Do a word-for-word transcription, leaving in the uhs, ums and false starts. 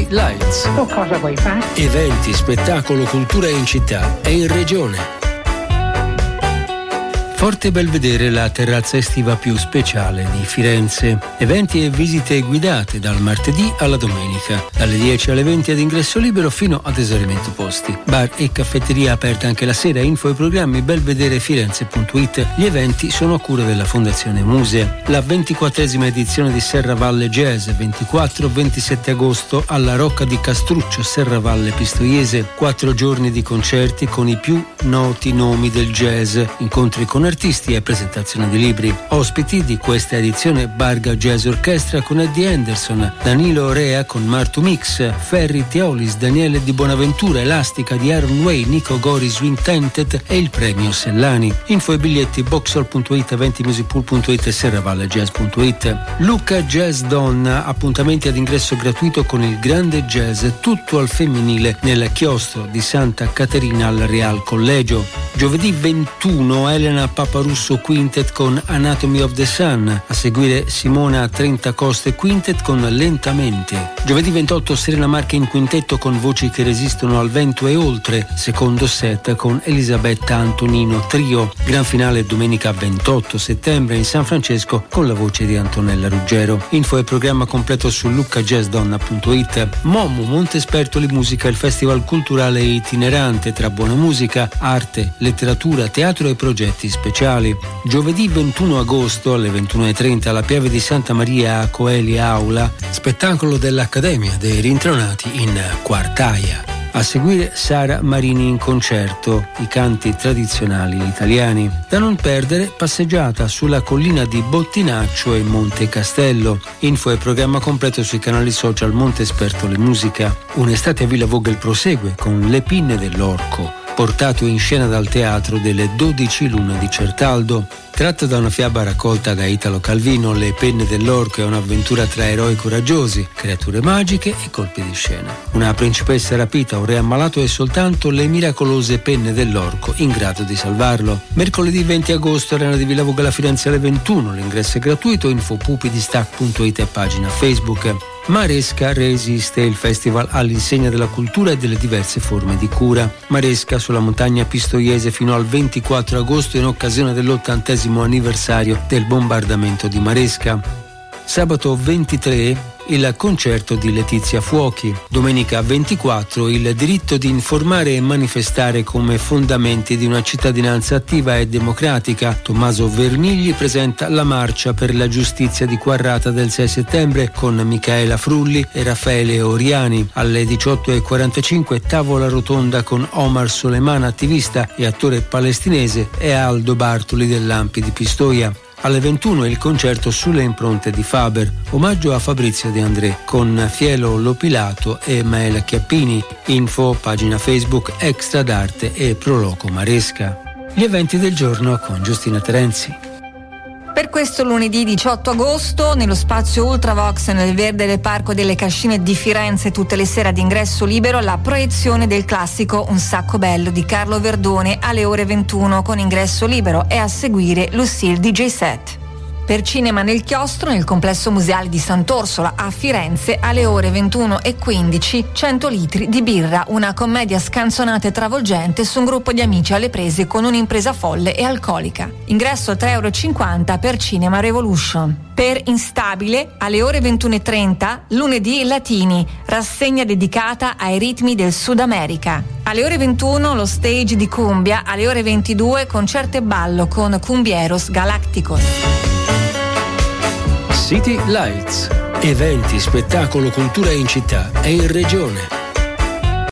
Lights. O cosa vuoi fare? Eventi, spettacolo, cultura in città e in regione. Forte Belvedere, la terrazza estiva più speciale di Firenze. Eventi e visite guidate dal martedì alla domenica, dalle dieci alle venti ad ingresso libero fino ad esaurimento posti. Bar e caffetteria aperta anche la sera. Info e programmi belvederefirenze punto it. Gli eventi sono a cura della Fondazione Muse. La ventiquattresima edizione di Serravalle Jazz, ventiquattro ventisette agosto alla Rocca di Castruccio, Serravalle Pistoiese. Quattro giorni di concerti con i più noti nomi del jazz, incontri con artisti e presentazione di libri. Ospiti di questa edizione: Barga Jazz Orchestra con Eddie Anderson, Danilo Orea con Martu Mix, Ferri Teolis, Daniele Di Bonaventura, Elastica di Aaron Way, Nico Gori Swing Tented e il premio Sellani. Info e biglietti boxhall punto it, eventimusicpool punto it e serravallejazz punto it. Lucca Jazz Donna, appuntamenti ad ingresso gratuito con il grande jazz tutto al femminile nel chiostro di Santa Caterina al Real Collegio. Giovedì ventuno Elena Paparusso Quintet con Anatomy of the Sun, a seguire Simona Trentacoste Quintet con Lentamente. Giovedì ventotto Serena Marche in quintetto con Voci che resistono al vento e oltre, secondo set con Elisabetta Antonino Trio. Gran finale domenica ventotto settembre in San Francesco con la voce di Antonella Ruggero. Info e programma completo su lucca jazz donna punto it. Momo Montespertoli Musica, il festival culturale itinerante tra buona musica, arte, letteratura, teatro e progetti speciali. Giovedì ventuno agosto alle ventuno e trenta alla Pieve di Santa Maria a Coeli Aula, spettacolo dell'Accademia dei Rintronati in Quartaia. A seguire Sara Marini in concerto, i canti tradizionali italiani. Da non perdere, passeggiata sulla collina di Bottinaccio e Monte Castello. Info e programma completo sui canali social Montespertoli Musica. Un'estate a Villa Vogel prosegue con Le Pinne dell'Orco, portato in scena dal teatro delle dodici lune di Certaldo. Tratto da una fiaba raccolta da Italo Calvino, Le Penne dell'Orco è un'avventura tra eroi coraggiosi, creature magiche e colpi di scena. Una principessa rapita, un re ammalato e soltanto le miracolose penne dell'orco in grado di salvarlo. Mercoledì venti agosto, Arena di Villa Vogel a Firenze alle ventuno, l'ingresso è gratuito. Info pupidistac punto it e pagina Facebook. Maresca resiste, il festival all'insegna della cultura e delle diverse forme di cura. Maresca sulla montagna pistoiese fino al ventiquattro agosto in occasione dell'ottantesimo anniversario del bombardamento di Maresca. Sabato ventitré il concerto di Letizia Fuochi. Domenica ventiquattro il diritto di informare e manifestare come fondamenti di una cittadinanza attiva e democratica. Tommaso Vernigli presenta la marcia per la giustizia di Quarrata del sei settembre con Michaela Frulli e Raffaele Oriani. Alle diciotto e quarantacinque tavola rotonda con Omar Soleiman, attivista e attore palestinese, e Aldo Bartoli dell'Ampi di Pistoia. Alle ventuno il concerto sulle impronte di Faber, omaggio a Fabrizio De André con Fielo Lopilato e Maela Chiappini. Info pagina Facebook Extra d'Arte e Proloco Maresca. Gli eventi del giorno con Giustina Terenzi. Per questo lunedì diciotto agosto, nello spazio Ultravox nel Verde del Parco delle Cascine di Firenze, tutte le sere ad ingresso libero, la proiezione del classico Un sacco bello di Carlo Verdone alle ore ventuno con ingresso libero, e a seguire Lucille D J set. Per Cinema nel Chiostro, nel complesso museale di Sant'Orsola a Firenze, alle ore ventuno e quindici, cento litri di birra, una commedia scanzonata e travolgente su un gruppo di amici alle prese con un'impresa folle e alcolica. Ingresso tre euro e cinquanta per Cinema Revolution. Per Instabile, alle ore ventuno e trenta, lunedì Latini, rassegna dedicata ai ritmi del Sud America. Alle ore ventuno lo stage di Cumbia, alle ore ventidue concerto e ballo con Cumbieros Galacticos. City Lights. Eventi, spettacolo, cultura in città e in regione.